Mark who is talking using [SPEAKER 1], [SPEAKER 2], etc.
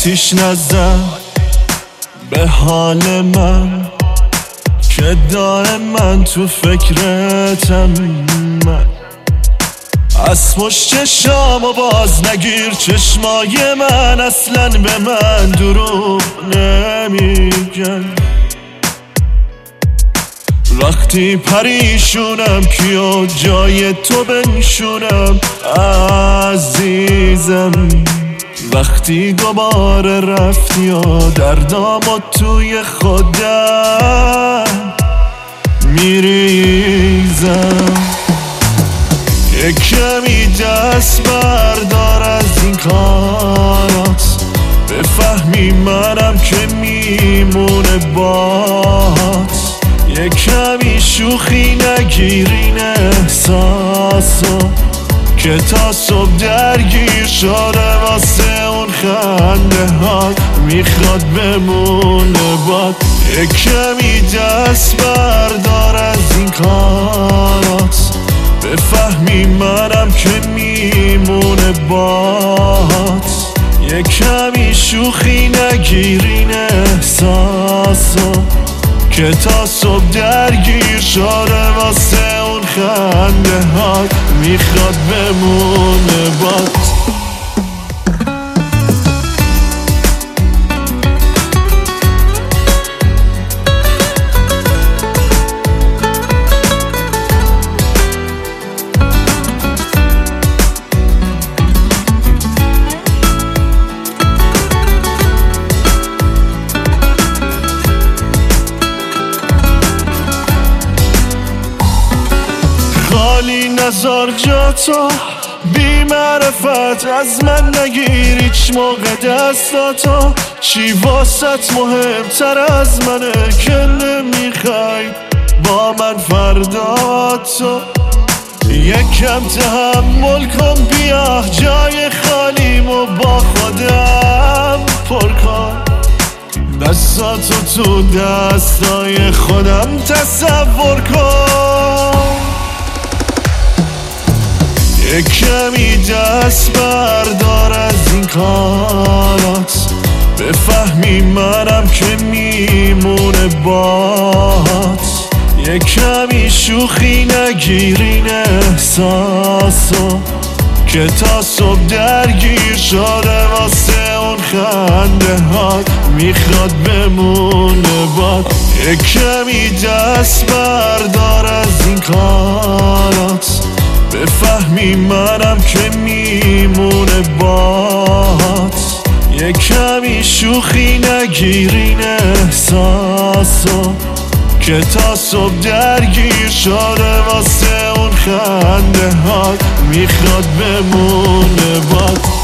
[SPEAKER 1] آتیش نزن به حال من که دائما تو فکرتم. من از پشت چشامو باز نگیر، چشمای من اصلا به من دروغ نمیگن. وقتی پریشونم کیو جای تو بنشونم عزیزم. وقتی دوباره رفتی و دردامو توی خودم میریزم. یک کمی دست بردار از این کارات، بفهمی منم که میمونه باهات. یک کمی شوخی نگیر این احساسو که تا صبح درگیر شده واسه اون خنده هات، میخواد بمونه باد. یک کمی دست بردار از این کارات، بفهمی منم که میمونه باهات. یک کمی شوخی نگیر این احساسو که تا صبح درگیر شده واسه اون خنده هات، میخواد بمونه باد. خالی نزار جاتو، بی معرفت از من نگیر هیچ موقع دستاتو. چی واسط مهمتر از منه که نمیخوای با من فردا تو. یکم تحمل کن، بیا جای خالیمو با خودم پر کن. دستاتو تو دستای خودم تصور کن. یک کمی دست بردار از این کارات، بفهمی منم که میمونه باهات. یک کمی شوخی نگیر این احساسو که تا صبح درگیر شده واسه اون خنده هات، میخواد بمونه باد. یک کمی دست بردار از این کارات، بفهمی منم که میمونه باهات. یک کمی شوخی نگیر این احساسو که تا صبح درگیر شده واسه اون خنده هات، میخواد بمونه باد.